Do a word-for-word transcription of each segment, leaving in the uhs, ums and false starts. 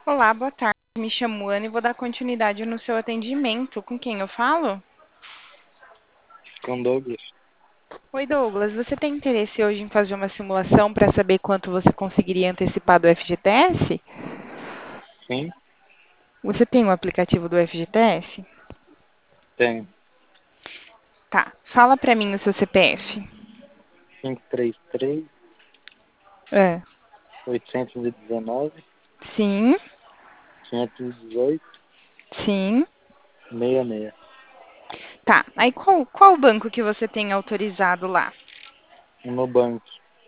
Olá, boa tarde. Me chamo Ana e vou dar continuidade no seu atendimento. Com quem eu falo? Com Douglas? Oi, Douglas. Você tem interesse hoje em fazer uma simulação para saber quanto você conseguiria antecipar do F G T S? Sim, Você tem o aplicativo do F G T S? tenho. Tá. Fala para mim o seu C P F. cinco três três, É. oitocentos e dezenove, Sim, quinhentos e dezoito, sim. sessenta e seis. Tá. Aí qual, qual banco que você tem autorizado lá? No banco.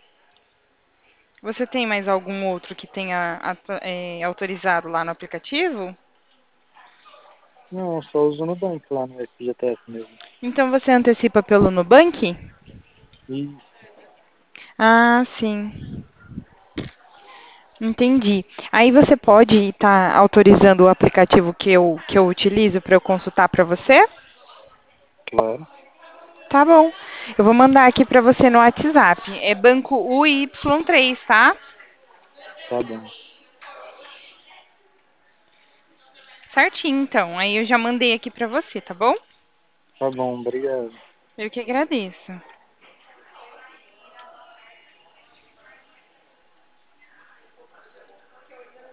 Você tem mais algum outro que tenha atu- é, autorizado lá no aplicativo? Não, só uso no banco lá no F G T S mesmo. Então você antecipa pelo Nubank? Isso, Ah, sim. Entendi. Aí você pode estar autorizando o aplicativo que eu, que eu utilizo para eu consultar para você? claro. Tá bom. Eu vou mandar aqui para você no WhatsApp. É banco U Y três, tá? Tá bom. Certinho, então. Aí eu já mandei aqui para você, tá bom? Tá bom, obrigado. Eu que agradeço.